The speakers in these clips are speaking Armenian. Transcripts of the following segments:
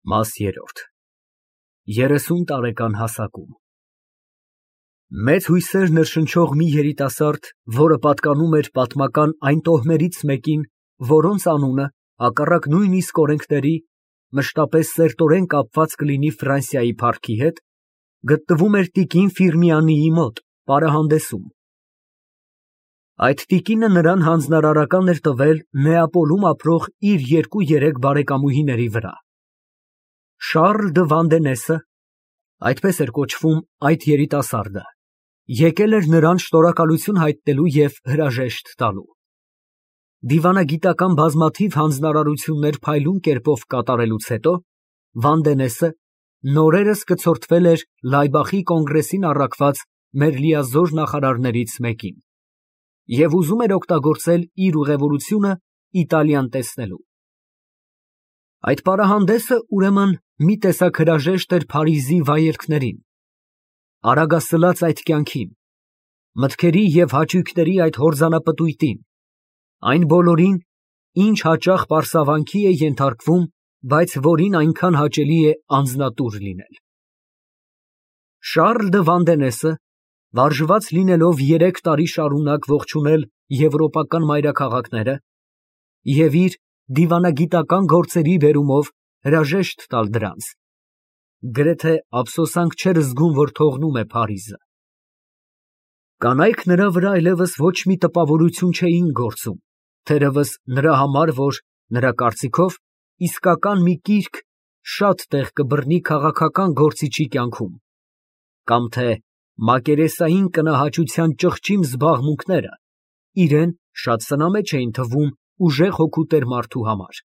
Մաս 3 30 տարեկան հասակում Մեծ հույսեր ներշնչող մի երիտասարդ, որը պատկանում էր պատմական այն տոհմերից մեկին, որոնց անունը, հակառակ նույնիսկ օրենքների, մշտապես սերտորեն կապված կլինի Ֆրանսիայի փառքի հետ, գտնվում էր տիկին Ֆիրմիանիի մոտ, պարահանդեսում։ Այդ տիկինը նրան հանձնարարական էր տվել Նեապոլում ապրող իր 2-3 բարեկամուհիների վրա։ Շառլ դը Վանդենեսը, այդպես էր կոչվում այդ երիտասարդը, եկել էր նրան շնորհակալություն հայտնելու և հրաժեշտ տալու։ Դիվանագիտական բազմաթիվ հանձնարարություններ փայլուն կերպով կատարելուց հետո Վանդենեսը նորերս կցորդվել էր Լայբախի կոնգրեսին առաքված մեր լիազոր նախարարներից մեկին և ուզում էր օգտագործել իր ուղևորությունը Իտալիան տեսնելու։ Այդ պարահանդեսը, ուրեմն, մի տեսակ հրաժեշտ էր Փարիզի վայելքներին, արագասլաց այդ կյանքին, մտքերի և հաճույքների այդ հորձանապտույտին, այն բոլորին, ինչ հաճախ պարսավանքի է ենթարկվում, բայց որին այնքան հաճելի է անձնատուր լինել։ Շառլ դը Վանդենեսը, վարժված լինելով 3 տարի շարունակ ողջունել եվրոպական մայրաքաղաքները և իր դիվանագիտական գործերի բերումով հրաժեշտ տալ դրանց, գրեթե ափսոսանք չէր զգում, որ թողնում է Փարիզը։ Կանայք նրա վրա այլևս ոչ մի տպավորություն չէին գործում, թերևս նրա համար, որ նրա կարծիքով իսկական մի կիրք շատ տեղ կբռնի քաղաքական գործիչի կյանքում, կամ թե մակերեսային կնահաճության ճղճիմ զբաղմունքները իրեն շատ սնամեջ էին թվում ուժեղ հոգուտեր մարդու համար։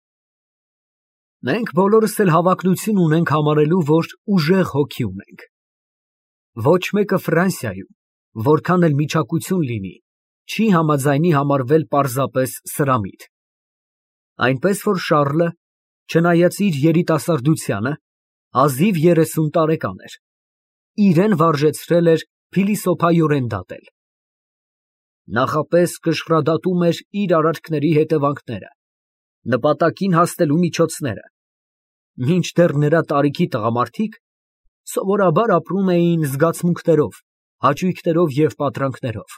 Մենք բոլորս էլ հավակնություն ունենք համարելու, որ ուժեղ հոգի ունենք։ Ոչ մեկը Ֆրանսիայում, որքան էլ միջակություն լինի, չի համաձայնի համարվել պարզապես սրամիտ։ Այնպես որ Շառլը, չնայած իր երիտասարդությանը, հազիվ 30 տարեկան էր, իրեն վարժեցրել էր փիլիսոփայորեն դատել։ Նախապես կշռադատում էր իր արարքների հետևանքները, նպատակին հասնելու միջոցները, մինչդեռ նրա տարիքի տղամարդիկ սովորաբար ապրում էին զգացմունքներով, հաճույքներով և պատրանքներով։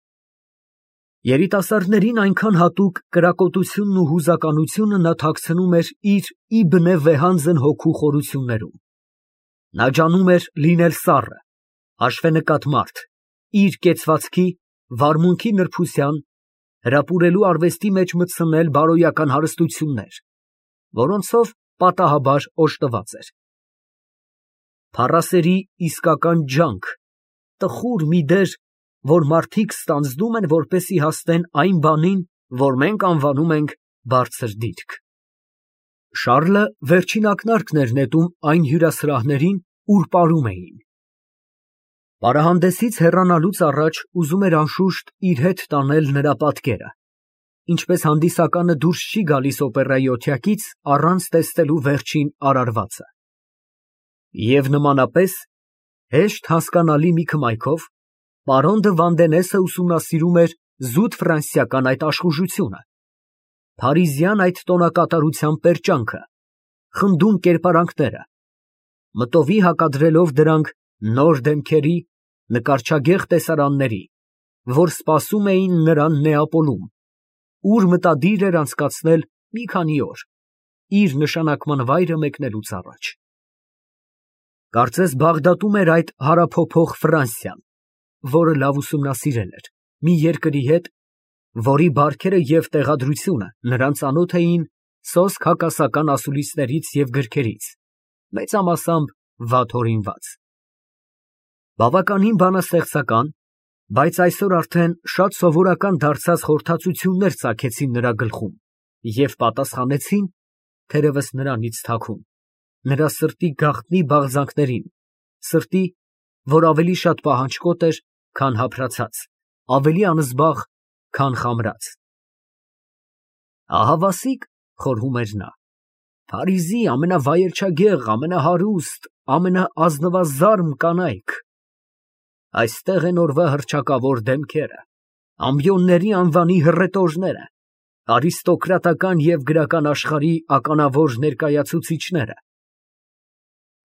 Երիտասարդներին այնքան հատուկ կրակոտությունն ու հուզականությունը նա թաքցնում էր իր իբնե վեհանձն հոգու խորություններում։ Նա ջանում էր լինել սառը, հաշվենկատ մարդ, իր կեցվածքի, վարմունքի նրբության, հրապուրելու արվեստի մեջ մտցնել բարոյական հարստություններ, որոնցով պատահաբար օժտված էր։ Փառասերի իսկական ջանք, տխուր մի դեր, որ մարդիկ ստանձնում են, որպեսզի հասնեն այն բանին, որ մենք անվանում ենք բարձր դիրք։ Շառլը վերջին ակնարկն էր նետում այն հյուրասրահներին, ուր պարում էին։ Պարահանդեսից հեռանալուց առաջ ուզում էր անշուշտ իր հետ տանել նրա պատկերը, ինչպես հանդիսականը դուրս չի գալիս օպերայի օթյակից առանց տեսնելու վերջին արարվածը։ Եվ նմանապես, հեշտ հասկանալի մի քմայքով, պարոն դը Վանդենեսը ուսումնասիրում էր զուտ ֆրանսիական այդ աշխուժությունը, փարիզյան այդ տոնակատարության պերճանքը, խնդուն կերպարանքները, մտովի հակադրելով դրանք նոր դեմքերի, նկարչագեղ տեսարանների, որ սպասում էին նրան Նեապոլում, ուր մտադիր էր անցկացնել մի քանի օր, իր նշանակման վայրը մեկնելուց առաջ։ Կարծես Բաղդադում էր այդ հարափոփող Ֆրանսիան, որը լավ ուսումնասիրել էր, մի երկրի հետ, որի բարքերը և տեղադրությունը նրան ծանոթ էին սոսկ հակասական ասուլիսներից և գրքերից, մեծամասամբ վատ հորինված։ Բավականին բանաստեղծական, բայց այսօր արդեն շատ սովորական դարձած խորհրդածություններ ծագեցին նրա գլխում և պատասխանեցին, թերևս նրանից թաքուն, նրա սրտի գաղտնի բաղձանքներին, սրտի, որ ավելի շատ պահանջկոտ էր, քան հափրացած, ավելի անզբաղ, քան խամրած։ Ահավասիկ, խորհում էր նա, Փարիզի ամենավայելչագեղ, ամենահարուստ, ամենաազնվազարմ կանայք, այստեղ են օրվա հռչակավոր դեմքերը, ամբիոնների անվանի հռետորները, արիստոկրատական և գրական աշխարհի ականավոր ներկայացուցիչները,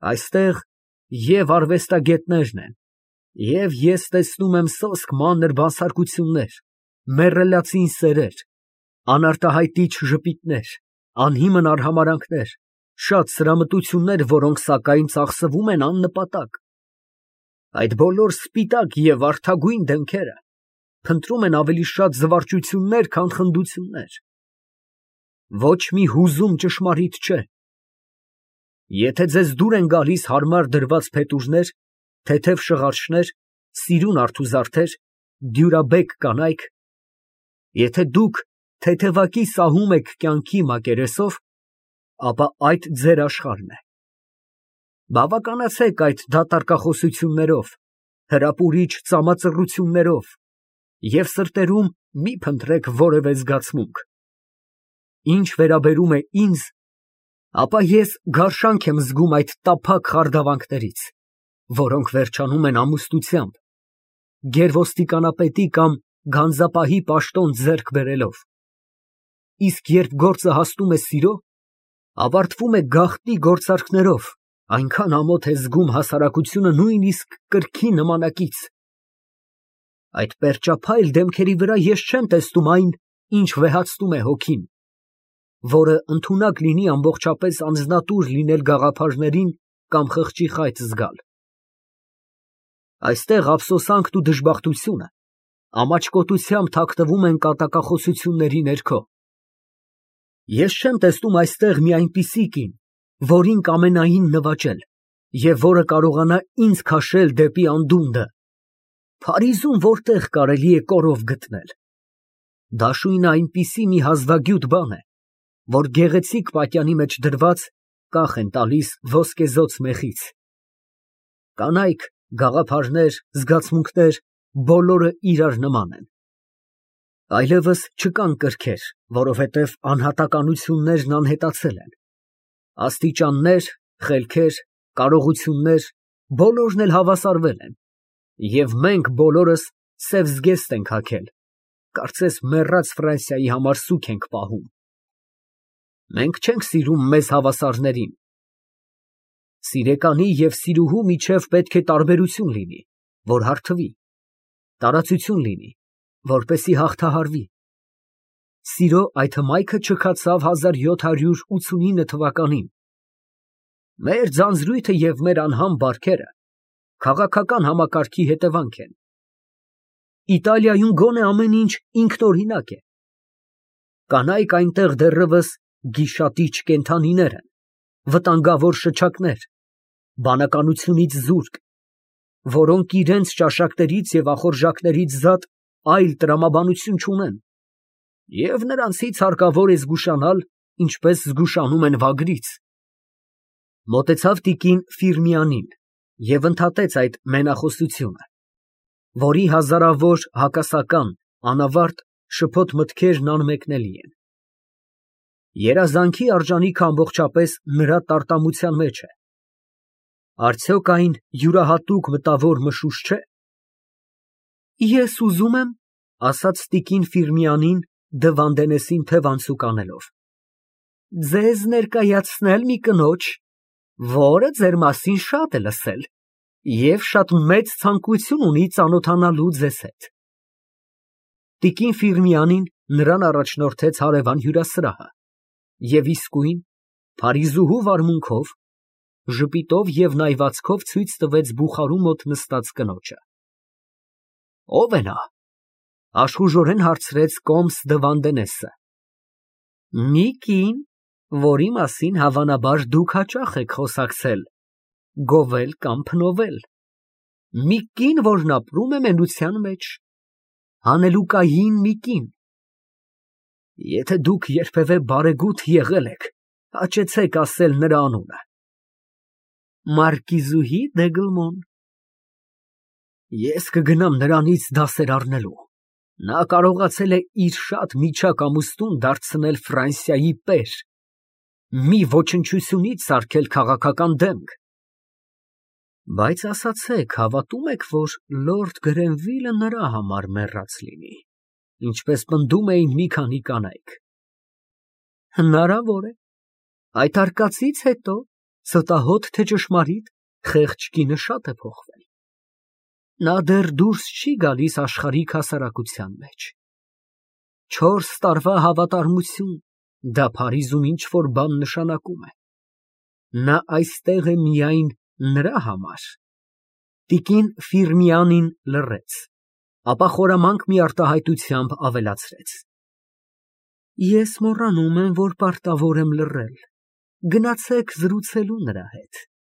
Այստեղ և արվեստագետներն են, և ես տեսնում եմ սոսկ մանր բանսարկություններ, մեռելացին սերեր, անարտահայտիչ ժպիտներ, անհիմն արհամարհանքներ, շատ սրամտություններ, որոնք սակայն ծախսվում են աննպատակ։ Այդ բոլոր սպիտակ և վարդագույն դեմքերը փնտրում են ավելի շատ զվարճություններ, քան խնդություններ։ Ոչ մի հուզում ճշմարիտ չէ։ Եթե ձեզ դուր են գալիս հարմար դրված փետուրներ, թեթև շղարշներ, սիրուն արթուզարդեր, դյուրաբեկ կանայք, եթե դուք թեթևակի սահում եք կյանքի մակերեսով, ապա այդ ձեր աշխարհն է։ Բավականացեք այդ դատարկախոսություններով, հրապուրիչ ծամածռություններով և սրտերում մի փնտրեք որևէ զգացմունք։ Ինչ վերաբերում է ինձ, ապա ես գարշանք եմ զգում այդ տափակ խարդավանքներից, որոնք վերջանում են ամուսնությամբ, գերոստիկանապետի կամ գանձապահի պաշտոն ձեռք բերելով, իսկ երբ գործը հասնում է սիրո, ավարտվում է գաղտնի գործարքներով, այնքան ամոթ է զգում հասարակությունը նույնիսկ կրքի նմանակից։ Այդ պերճափայլ դեմքերի վրա ես չեմ տեսնում այն, ինչ վեհացնում է հոգին, որը ընդունակ լինի ամբողջապես անձնատուր լինել գաղափարներին կամ խղճի խայծ զգալ։ Այստեղ ափսոսանքն ու դժբախտությունը ամաչկոտությամբ թաքնվում են կատակախոսությունների ներքո։ Ես չեմ տեսնում այստեղ մի այնպիսի կին, որին կամենային նվաճել և որը կարողանա ինձ քաշել դեպի անդունդը, Փարիզում որտեղ կարելի է կորով գտնել։ Դաշույնը այնպիսի մի հազվագյուտ բան է, որ գեղեցիկ պատյանի մեջ դրված կախ են տալիս ոսկեզօծ մեխից։ Կանայք, գաղափարներ, զգացմունքներ, բոլորը իրար նման են։ Այլևս չկան կրքեր, որովհետև անհատականություններն անհետացել են։ Աստիճաններ, խելքեր, կարողություններ, բոլորն էլ հավասարվել են, և մենք բոլորս սև զգեստ ենք հագել, կարծես մեռած Ֆրանսիայի համար սուգ ենք պահում։ Մենք չենք սիրում մեզ հավասարներին։ Սիրեկանի և սիրուհու միջև պետք է տարբերություն լինի, որ հարթվի, տարածություն լինի, որպեսզի հաղթահարվի։ Սիրո այդ հմայքը չքացավ 1789 թվականին։ Մեր ձանձրույթը և մեր անհամ բարքերը քաղաքական համակարգի հետևանք են։ Իտալիայում գոնե ամեն ինչ ինքնօրինակ է։ Կանայք այնտեղ դեռևս գիշատիչ կենդանիներ են, վտանգավոր շչակներ, բանականությունից զուրկ, որոնք իրենց ճաշակներից և ախորժակներից զատ այլ տրամաբանություն չունեն, և նրանցից հարկավոր է զգուշանալ, ինչպես զգուշանում են վագրից։ Մոտեցավ տիկին Ֆիրմիանին և ընդհատեց այդ մենախոսությունը, որի հազարավոր հակասական, անավարտ, շփոթ մտքերն անմեկնելի են։ Երազանքի արժանիքը ամբողջապես նրա տարտամության մեջ է։ Արդյոք այն յուրահատուկ մտավոր մշուշ չէ։ Ես ուզում եմ, ասաց տիկին Ֆիրմիանին Դը Վանդենեսին թև անցուկ անելով, ձեզ ներկայացնել մի կնոջ, որը ձեր մասին շատ է լսել և շատ մեծ ցանկություն ունի ծանոթանալու ձեզ հետ։ Տիկին Ֆիրմիանին նրան առաջնորդեց հարևան հյուրասրահը և իսկույն, փարիզուհու վարմունքով, ժպիտով և նայվածքով ցույց տվեց բուխարու մոտ նստած կնոջը։ Ո՞վ է նա, աշխուժորեն հարցրեց կոմս Դը Վանդենեսը։ Մի կին, որի մասին հավանաբար դուք հաճախ եք խոսակցել, գովել կամ փնովել, մի կին, որն ապրում է մենության մեջ, հանելուկային մի կին։ Եթե դուք երբևէ բարեգութ եղել եք, հաճեցեք ասել նրա անունը։ Մարկիզուհի Դեգլմոն։ Ես կգնամ նրանից դասեր առնելու։ Նա կարողացել է իր շատ միչակ ամուսնուն դարձնել Ֆրանսիայի պեր, մի ոչնչությունից սարքել քաղաքական դեմք։ Բայց ասացեք, հավատո՞ւմ եք, որ լորդ Գրենվիլը նրա համար մեռած լինի, ինչպես պնդում էին մի քանի կանայք։ Հնարավոր է։ Այդ արկածից հետո Ստահոդ թե ճշմարիտ, խեղճ կինը շատ է փոխվել։ Նա դեռ դուրս չի գալիս աշխարհիկ հասարակության մեջ։ 4 տարվա հավատարմություն, դա Փարիզում ինչ որ բան նշանակում է։ Նա այստեղ է միայն նրա համար։ Տիկին Ֆիրմիանին լռեց, ապա խորամանկ մի արտահայտությամբ ավելացրեց. Ես մոռանում եմ, որ պարտավոր եմ լռել։ Գնացեք զրուցելու նրա հետ։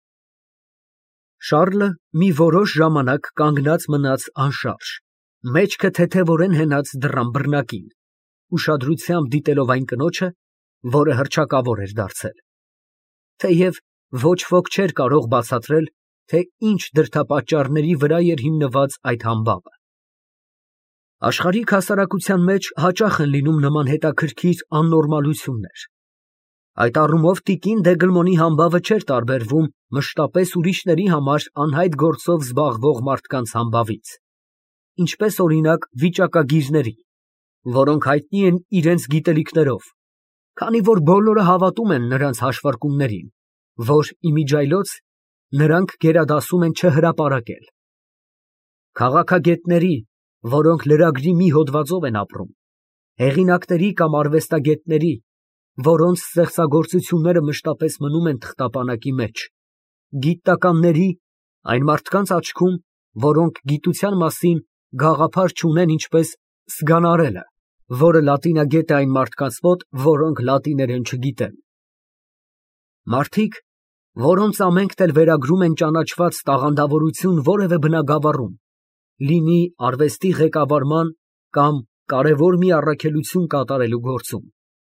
Շառլը մի որոշ ժամանակ կանգնած մնաց անշարժ, մեջքը թեթևորեն հենած դռան բռնակին, ուշադրությամբ դիտելով այն կնոջը, որը հռչակավոր էր դարձել։ Թեև ոչ ոք չէր կարող բացատրել, թե ինչ դրդապատճառների վրա էր հիմնված այդ համբավը։ Աշխարհիկ հասարակության մեջ հաճախ են լինում նման հետաքրքիր աննորմալություններ։ Այդ առումով տիկին Դեգլմոնի համբավը չէր տարբերվում մշտապես ուրիշների համար անհայտ գործով զբաղվող մարդկանց համբավից, ինչպես օրինակ վիճակագիրների, որոնք հայտնի են իրենց գիտելիքներով, քանի որ բոլորը հավատում են նրանց հաշվարկումներին, որ իմիջիայլոց նրանք գերադասում են չհրապարակել։ Քաղաքագետների, որոնք լրագրի մի հոդվածով են ապրում, հեղինակների կամ արվեստագետների, որոնց ստեղծագործությունները մշտապես մնում են թղթապանակի մեջ, գիտնականների, այն մարդկանց աչքում, որոնք գիտության մասին գաղափար չունեն, ինչպես Սգանարելը, որը լատինագետ է այն մարդկանց մոտ, որոնք լատիներեն չգիտեն։ Մարդիկ, որոնց ամենքն էլ վերագրում են ճանաչված տաղանդավորություն որևէ բնագավառում, լինի արվեստի ղեկավարման կամ կարևոր մի առաքելություն կատարելու գործում։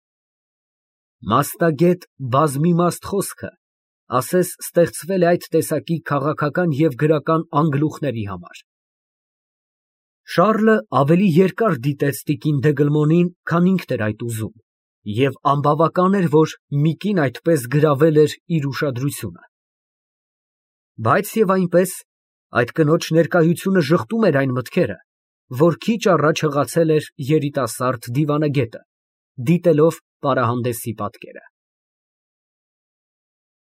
Մասնագետ բազմիմաստ խոսքը, ասես ստեղծվել է այդ տեսակի քաղաքական և գրական անգլուխների համար։ Շառլը ավելի երկար դիտեց տիկին Դեգլմոնին, քան ինքն էր այդ ուզում, և անբավական էր, որ մի կին այդպես գրավել էր իր ուշադրությունը։ Բայց և այնպես, այդ կնոջ ներկայությունը ժխտում էր այն մտքերը, որ քիչ առաջ հղացել էր երիտասարդ դիվանագետը, դիտելով պարահանդեսի պատկերը։